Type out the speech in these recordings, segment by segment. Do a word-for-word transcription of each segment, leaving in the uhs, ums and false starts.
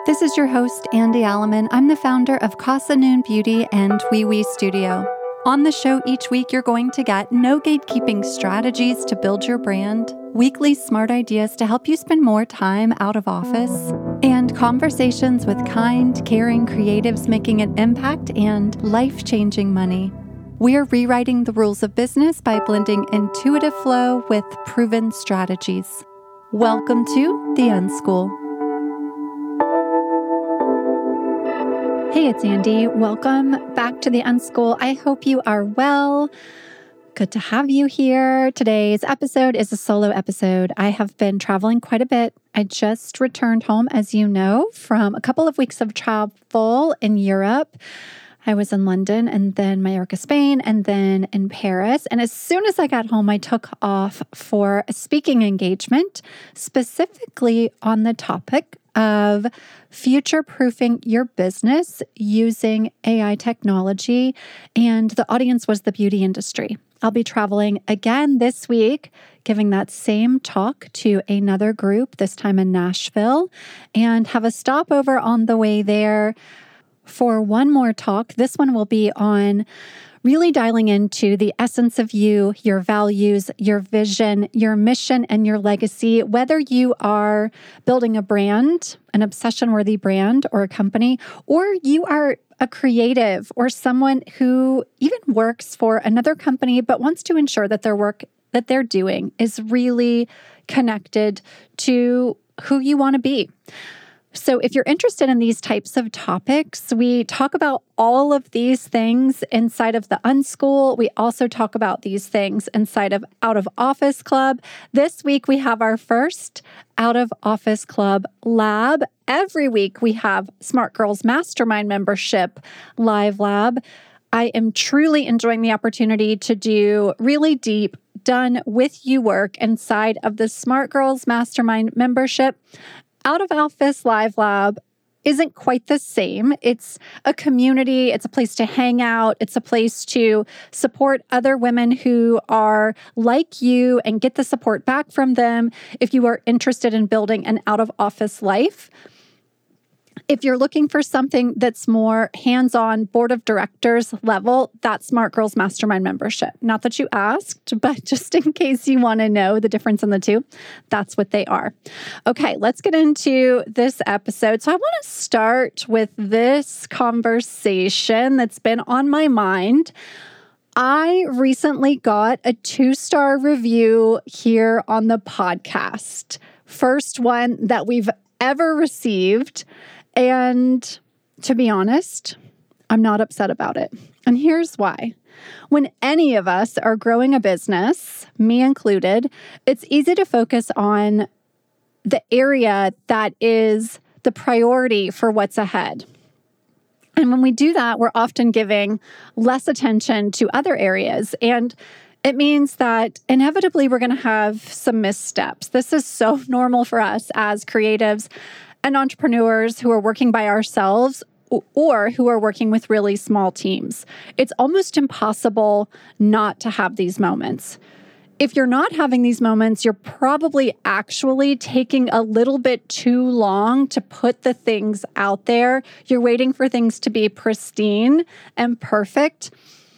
This is your host, Andy Alleman. I'm the founder of Casa Noon Beauty and Wee Wee Studio. On the show each week, you're going to get no gatekeeping strategies to build your brand, weekly smart ideas to help you spend more time out of office, and conversations with kind, caring creatives making an impact and life-changing money. We're rewriting the rules of business by blending intuitive flow with proven strategies. Welcome to The Unschool. Hey, it's Andy. Welcome back to The Unschool. I hope you are well. Good to have you here. Today's episode is a solo episode. I have been traveling quite a bit. I just returned home, as you know, from a couple of weeks of travel in Europe. I was in London and then Mallorca, Spain, and then in Paris. And as soon as I got home, I took off for a speaking engagement, specifically on the topic of future-proofing your business using A I technology. And the audience was the beauty industry. I'll be traveling again this week, giving that same talk to another group, this time in Nashville, and have a stopover on the way there for one more talk. This one will be on really dialing into the essence of you, your values, your vision, your mission, and your legacy. Whether you are building a brand, an obsession-worthy brand or a company, or you are a creative or someone who even works for another company but wants to ensure that their work that they're doing is really connected to who you want to be. So if you're interested in these types of topics, we talk about all of these things inside of the Unschool. We also talk about these things inside of Out of Office Club. This week, we have our first Out of Office Club lab. Every week, we have Smart Girls Mastermind membership live lab. I am truly enjoying the opportunity to do really deep, done with you work inside of the Smart Girls Mastermind membership. Out of Office Live Lab isn't quite the same. It's a community. It's a place to hang out. It's a place to support other women who are like you and get the support back from them if you are interested in building an out-of-office life. If you're looking for something that's more hands-on board of directors level, that's Smart Girls Mastermind membership. Not that you asked, but just in case you want to know the difference in the two, that's what they are. Okay, let's get into this episode. So I want to start with this conversation that's been on my mind. I recently got a two-star review here on the podcast. First one that we've ever received. And to be honest, I'm not upset about it. And here's why. When any of us are growing a business, me included, it's easy to focus on the area that is the priority for what's ahead. And when we do that, we're often giving less attention to other areas. And it means that inevitably we're going to have some missteps. This is so normal for us as creatives and entrepreneurs who are working by ourselves or who are working with really small teams. It's almost impossible not to have these moments. If you're not having these moments, you're probably actually taking a little bit too long to put the things out there. You're waiting for things to be pristine and perfect.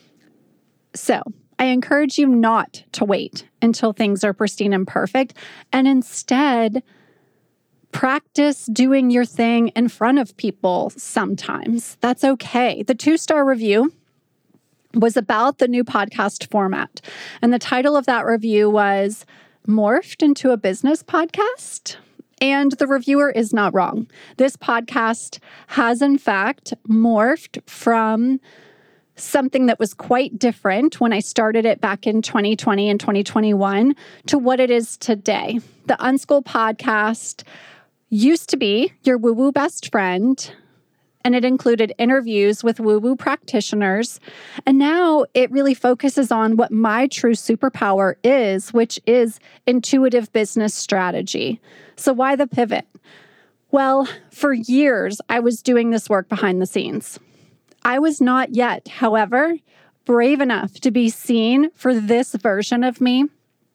So I encourage you not to wait until things are pristine and perfect, and instead practice doing your thing in front of people sometimes. That's okay. The two-star review was about the new podcast format. And the title of that review was Morphed into a Business Podcast. And the reviewer is not wrong. This podcast has, in fact, morphed from something that was quite different when I started it back in twenty twenty and twenty twenty-one to what it is today. The Unschool podcast used to be your woo-woo best friend, and it included interviews with woo-woo practitioners. And now it really focuses on what my true superpower is, which is intuitive business strategy. So why the pivot? Well, for years, I was doing this work behind the scenes. I was not yet, however, brave enough to be seen for this version of me.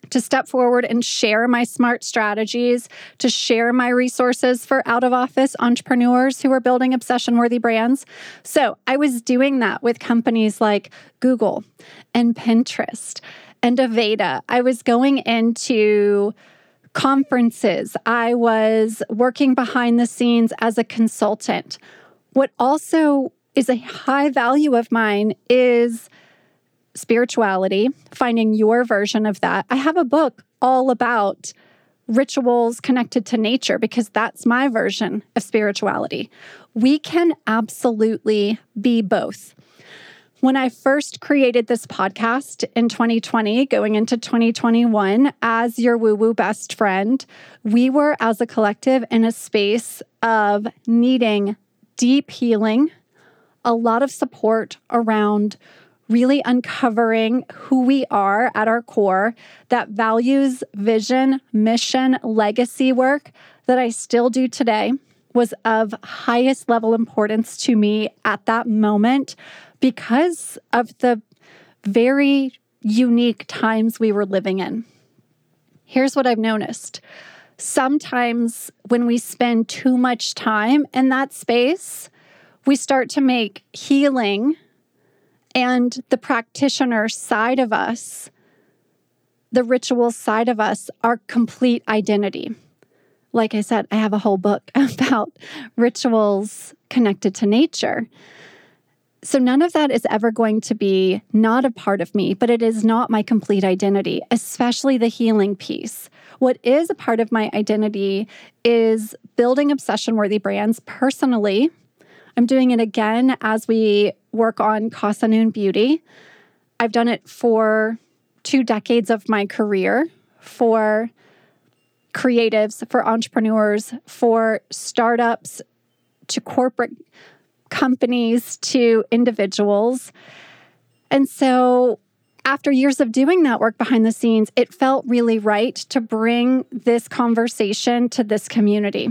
to step forward and share my smart strategies, to share my resources for out-of-office entrepreneurs who are building obsession-worthy brands. So I was doing that with companies like Google and Pinterest and Aveda. I was going into conferences. I was working behind the scenes as a consultant. What also is a high value of mine is spirituality, finding your version of that. I have a book all about rituals connected to nature because that's my version of spirituality. We can absolutely be both. When I first created this podcast in twenty twenty, going into twenty twenty-one, as your woo-woo best friend, we were as a collective in a space of needing deep healing, a lot of support around really uncovering who we are at our core, that values, vision, mission, legacy work that I still do today was of highest level importance to me at that moment because of the very unique times we were living in. Here's what I've noticed. Sometimes when we spend too much time in that space, we start to make healing and the practitioner side of us, the ritual side of us, our complete identity. Like I said, I have a whole book about rituals connected to nature. So none of that is ever going to be not a part of me, but it is not my complete identity, especially the healing piece. What is a part of my identity is building obsession-worthy brands personally. I'm doing it again as we work on Casa Noon Beauty. I've done it for two decades of my career, for creatives, for entrepreneurs, for startups, to corporate companies, to individuals. And so after years of doing that work behind the scenes, it felt really right to bring this conversation to this community.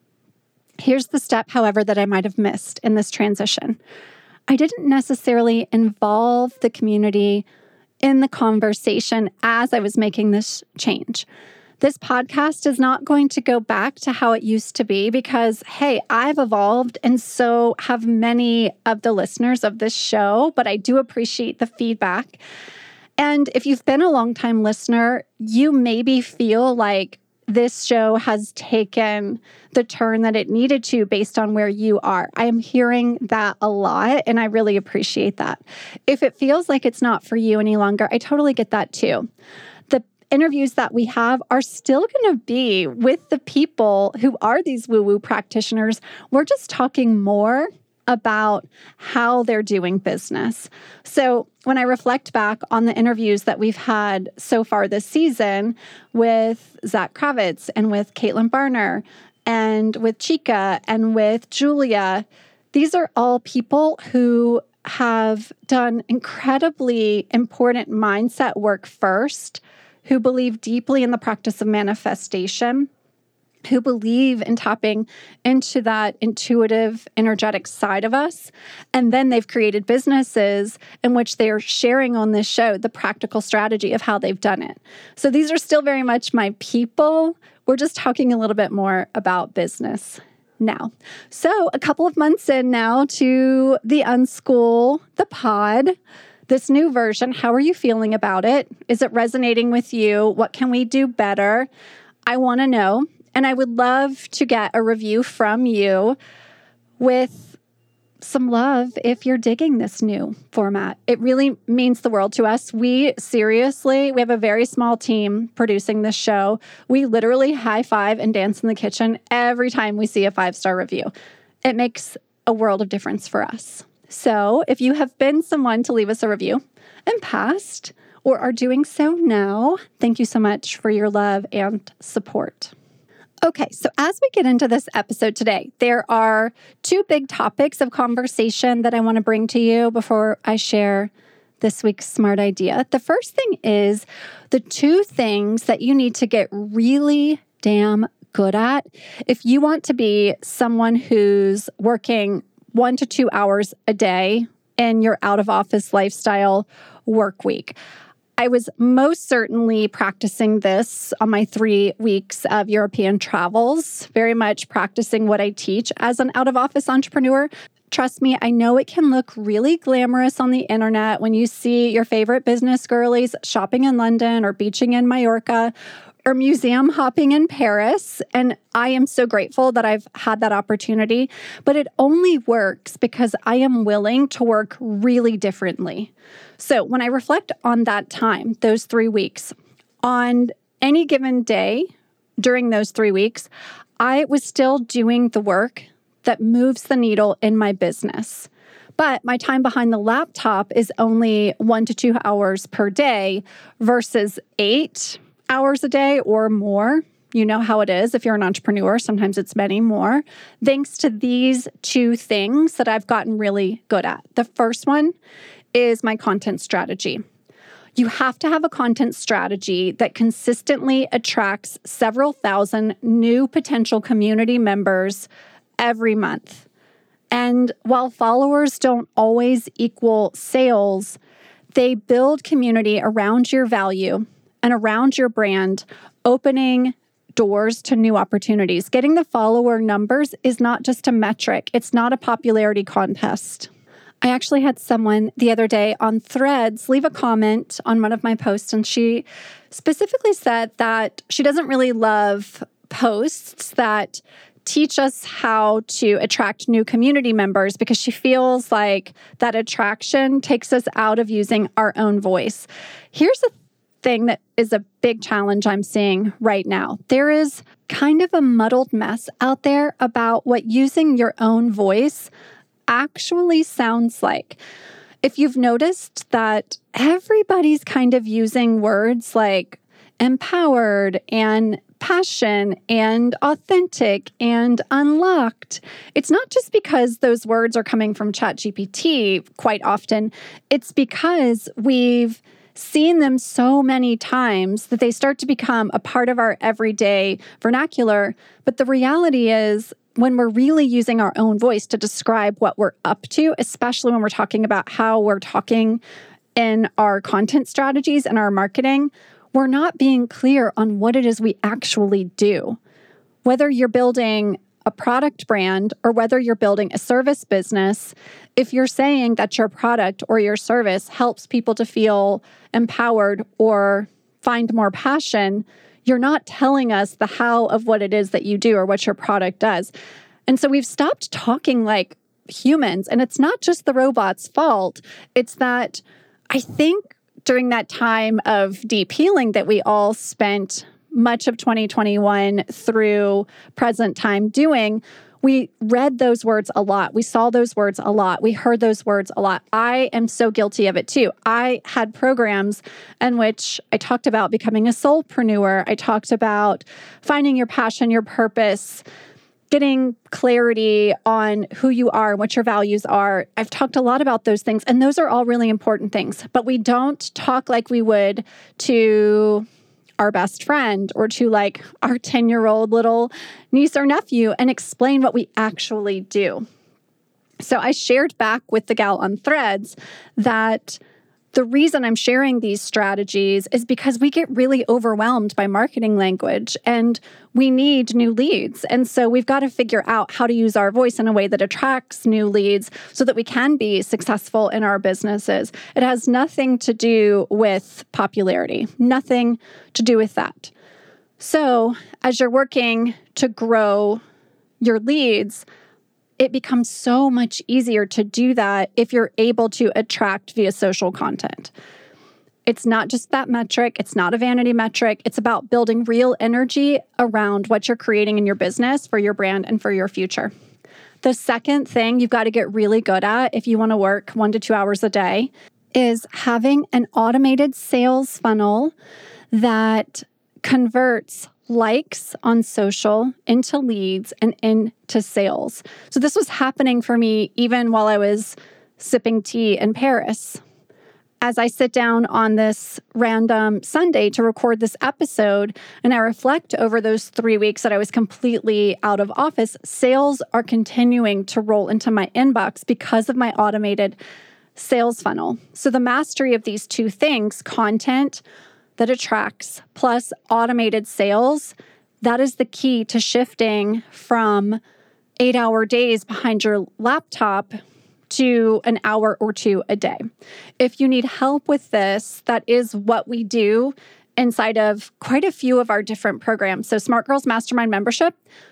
Here's the step, however, that I might have missed in this transition. I didn't necessarily involve the community in the conversation as I was making this change. This podcast is not going to go back to how it used to be because, hey, I've evolved and so have many of the listeners of this show, but I do appreciate the feedback. And if you've been a longtime listener, you maybe feel like this show has taken the turn that it needed to based on where you are. I am hearing that a lot, and I really appreciate that. If it feels like it's not for you any longer, I totally get that too. The interviews that we have are still going to be with the people who are these woo-woo practitioners. We're just talking more about how they're doing business. So when I reflect back on the interviews that we've had so far this season with Zach Kravitz and with Caitlin Barner and with Chica and with Julia, these are all people who have done incredibly important mindset work first, who believe deeply in the practice of manifestation, who believe in tapping into that intuitive, energetic side of us. And then they've created businesses in which they are sharing on this show the practical strategy of how they've done it. So these are still very much my people. We're just talking a little bit more about business now. So a couple of months in now to the Unschool, the pod, this new version. How are you feeling about it? Is it resonating with you? What can we do better? I want to know. And I would love to get a review from you with some love if you're digging this new format. It really means the world to us. We seriously, we have a very small team producing this show. We literally high five and dance in the kitchen every time we see a five-star review. It makes a world of difference for us. So if you have been someone to leave us a review in past or are doing so now, thank you so much for your love and support. Okay, so as we get into this episode today, there are two big topics of conversation that I want to bring to you before I share this week's smart idea. The first thing is the two things that you need to get really damn good at if you want to be someone who's working one to two hours a day in your out-of-office lifestyle work week. I was most certainly practicing this on my three weeks of European travels, very much practicing what I teach as an out-of-office entrepreneur. Trust me, I know it can look really glamorous on the internet when you see your favorite business girlies shopping in London or beaching in Mallorca or museum hopping in Paris. And I am so grateful that I've had that opportunity, but it only works because I am willing to work really differently. So when I reflect on that time, those three weeks, on any given day during those three weeks, I was still doing the work that moves the needle in my business. But my time behind the laptop is only one to two hours per day versus eight hours a day or more. You know how it is if you're an entrepreneur. Sometimes it's many more. Thanks to these two things that I've gotten really good at. The first one is my content strategy. You have to have a content strategy that consistently attracts several thousand new potential community members every month. And while followers don't always equal sales, they build community around your value and around your brand, opening doors to new opportunities. Getting the follower numbers is not just a metric. It's not a popularity contest. I actually had someone the other day on Threads leave a comment on one of my posts, and she specifically said that she doesn't really love posts that teach us how to attract new community members because she feels like that attraction takes us out of using our own voice. Here's a thing that is a big challenge I'm seeing right now. There is kind of a muddled mess out there about what using your own voice actually sounds like. If you've noticed that everybody's kind of using words like empowered and passion and authentic and unlocked, it's not just because those words are coming from ChatGPT quite often. It's because we've seen them so many times that they start to become a part of our everyday vernacular. But the reality is, when we're really using our own voice to describe what we're up to, especially when we're talking about how we're talking in our content strategies and our marketing, we're not being clear on what it is we actually do. Whether you're building a product brand or whether you're building a service business, if you're saying that your product or your service helps people to feel empowered or find more passion, you're not telling us the how of what it is that you do or what your product does. And so we've stopped talking like humans, and it's not just the robot's fault. It's that I think during that time of deep healing that we all spent much of twenty twenty-one through present time doing, we read those words a lot. We saw those words a lot. We heard those words a lot. I am so guilty of it too. I had programs in which I talked about becoming a soulpreneur. I talked about finding your passion, your purpose, getting clarity on who you are and what your values are. I've talked a lot about those things, and those are all really important things. But we don't talk like we would to our best friend or to like our ten-year-old little niece or nephew and explain what we actually do. So I shared back with the gal on Threads that the reason I'm sharing these strategies is because we get really overwhelmed by marketing language and we need new leads. And so we've got to figure out how to use our voice in a way that attracts new leads so that we can be successful in our businesses. It has nothing to do with popularity, nothing to do with that. So as you're working to grow your leads, it becomes so much easier to do that if you're able to attract via social content. It's not just that metric. It's not a vanity metric. It's about building real energy around what you're creating in your business for your brand and for your future. The second thing you've got to get really good at if you want to work one to two hours a day is having an automated sales funnel that converts likes on social into leads and into sales. So this was happening for me even while I was sipping tea in Paris. As I sit down on this random Sunday to record this episode and I reflect over those three weeks that I was completely out of office, sales are continuing to roll into my inbox because of my automated sales funnel. So the mastery of these two things, content that attracts plus automated sales, that is the key to shifting from eight-hour days behind your laptop to an hour or two a day. If you need help with this, that is what we do inside of quite a few of our different programs. So Smart Girls Mastermind membership,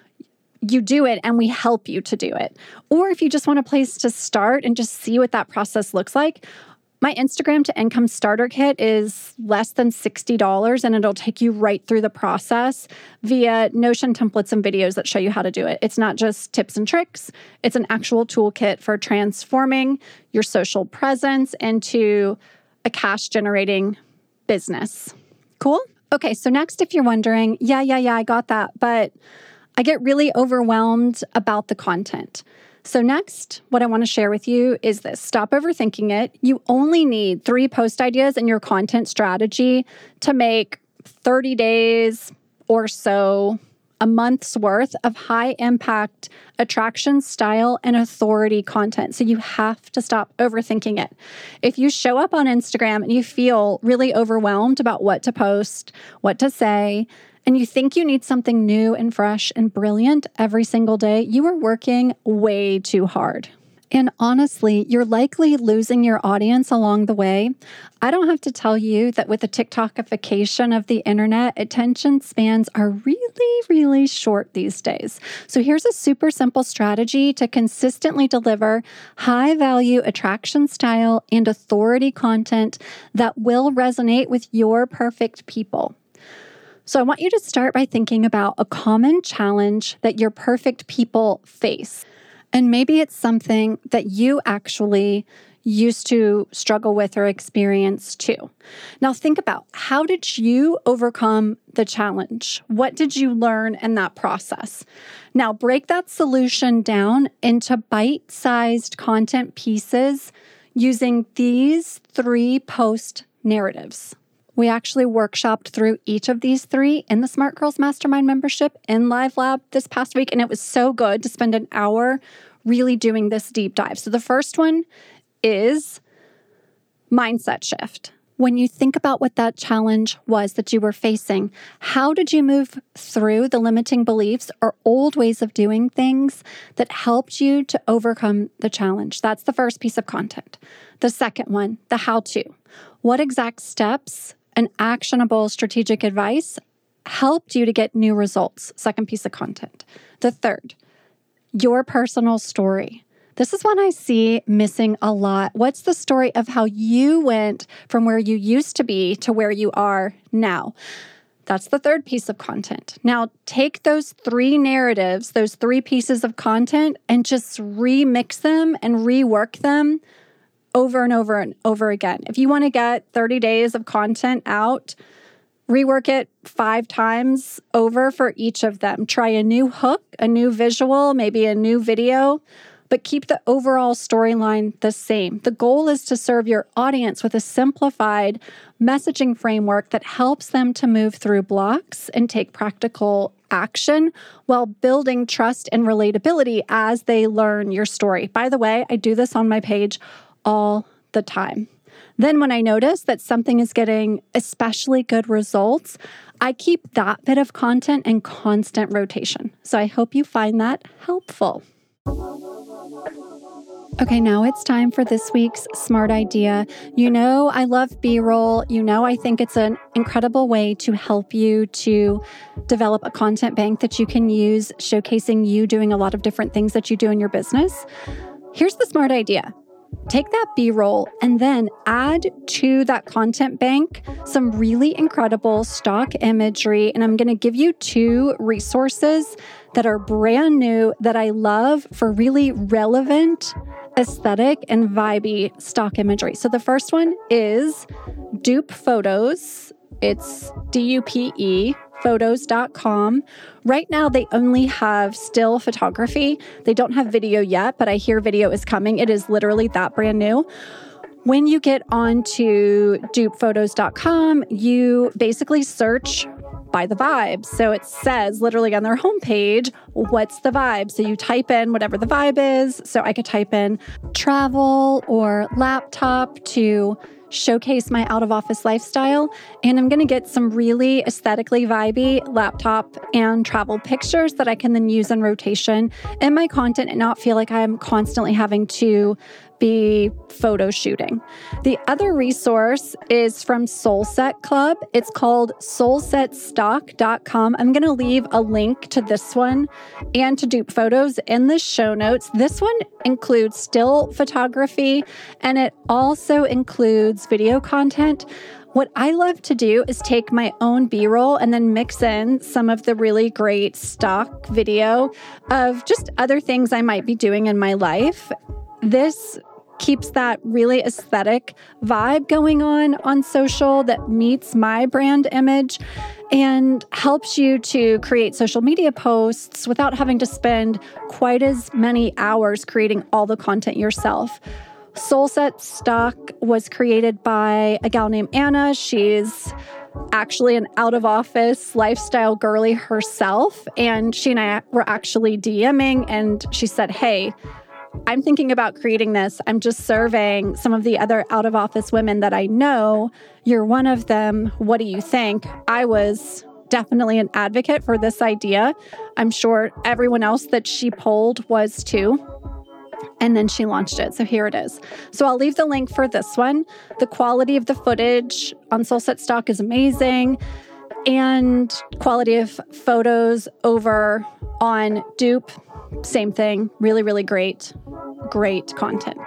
you do it and we help you to do it. Or if you just want a place to start and just see what that process looks like, my Instagram to Income Starter Kit is less than sixty dollars and it'll take you right through the process via Notion templates and videos that show you how to do it. It's not just tips and tricks. It's an actual toolkit for transforming your social presence into a cash generating business. Cool? Okay, so next, if you're wondering, yeah, yeah, yeah, I got that, but I get really overwhelmed about the content. So next, what I want to share with you is this. Stop overthinking it. You only need three post ideas in your content strategy to make thirty days or so, a month's worth of high impact attraction, style, and authority content. So you have to stop overthinking it. If you show up on Instagram and you feel really overwhelmed about what to post, what to say, and you think you need something new and fresh and brilliant every single day, you are working way too hard. And honestly, you're likely losing your audience along the way. I don't have to tell you that with the TikTokification of the internet, attention spans are really, really short these days. So here's a super simple strategy to consistently deliver high-value attraction, style, and authority content that will resonate with your perfect people. So I want you to start by thinking about a common challenge that your perfect people face. And maybe it's something that you actually used to struggle with or experience too. Now think about, how did you overcome the challenge? What did you learn in that process? Now break that solution down into bite-sized content pieces using these three post narratives. We actually workshopped through each of these three in the Smart Girls Mastermind membership in Live Lab this past week, and it was so good to spend an hour really doing this deep dive. So the first one is mindset shift. When you think about what that challenge was that you were facing, how did you move through the limiting beliefs or old ways of doing things that helped you to overcome the challenge? That's the first piece of content. The second one, the how-to. What exact steps and actionable strategic advice helped you to get new results? Second piece of content. The third, your personal story. This is one I see missing a lot. What's the story of how you went from where you used to be to where you are now? That's the third piece of content. Now, take those three narratives, those three pieces of content, and just remix them and rework them over and over and over again. If you want to get thirty days of content out, rework it five times over for each of them. Try a new hook, a new visual, maybe a new video, but keep the overall storyline the same. The goal is to serve your audience with a simplified messaging framework that helps them to move through blocks and take practical action while building trust and relatability as they learn your story. By the way, I do this on my page all the time. Then when I notice that something is getting especially good results, I keep that bit of content in constant rotation. So I hope you find that helpful. Okay, now it's time for this week's smart idea. You know I love B-roll. You know I think it's an incredible way to help you to develop a content bank that you can use, showcasing you doing a lot of different things that you do in your business. Here's the smart idea. Take that B-roll and then add to that content bank some really incredible stock imagery. And I'm going to give you two resources that are brand new that I love for really relevant, aesthetic, and vibey stock imagery. So the first one is Dupe Photos. It's D U P E photos dot com. Right now, they only have still photography. They don't have video yet, but I hear video is coming. It is literally that brand new. When you get onto dupe photos dot com, you basically search by the vibe. So it says literally on their homepage, what's the vibe? So you type in whatever the vibe is. So I could type in travel or laptop to showcase my out of office lifestyle. And I'm going to get some really aesthetically vibey laptop and travel pictures that I can then use in rotation in my content and not feel like I'm constantly having to be photo shooting. The other resource is from Soulset Club. It's called soul set stock dot com. I'm going to leave a link to this one and to dupe photos in the show notes. This one includes still photography and it also includes video content. What I love to do is take my own B-roll and then mix in some of the really great stock video of just other things I might be doing in my life. This keeps that really aesthetic vibe going on on social that meets my brand image and helps you to create social media posts without having to spend quite as many hours creating all the content yourself. Soulset Stock was created by a gal named Anna. She's actually an out-of-office lifestyle girly herself, and she and I were actually DMing, and she said, hey, I'm thinking about creating this. I'm just surveying some of the other out-of-office women that I know. You're one of them. What do you think? I was definitely an advocate for this idea. I'm sure everyone else that she polled was too. And then she launched it. So here it is. So I'll leave the link for this one. The quality of the footage on Soulset Stock is amazing. And quality of photos over on Dupe, same thing. Really, really great, great content.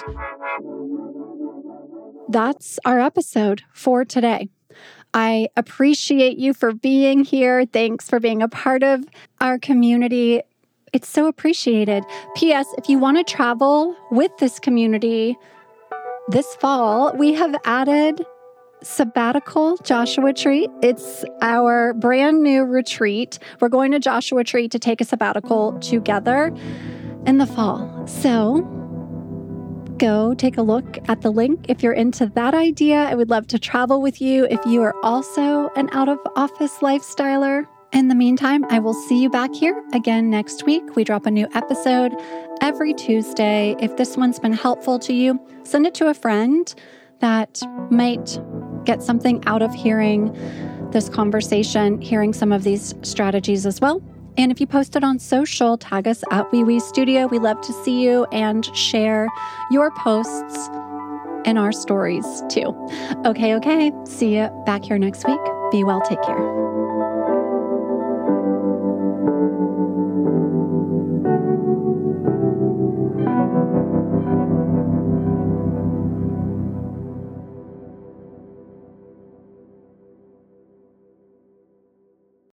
That's our episode for today. I appreciate you for being here. Thanks for being a part of our community. It's so appreciated. P S. If you want to travel with this community this fall, we have added Sabbatical Joshua Tree. It's our brand new retreat. We're going to Joshua Tree to take a sabbatical together in the fall. So go take a look at the link if you're into that idea. I would love to travel with you if you are also an out-of-office lifestyler. In the meantime, I will see you back here again next week. We drop a new episode every Tuesday. If this one's been helpful to you, send it to a friend that might get something out of hearing this conversation, hearing some of these strategies as well. And if you post it on social, tag us at Wee Wee Studio. We love to see you and share your posts in our stories too. Okay, okay. See you back here next week. Be well, take care.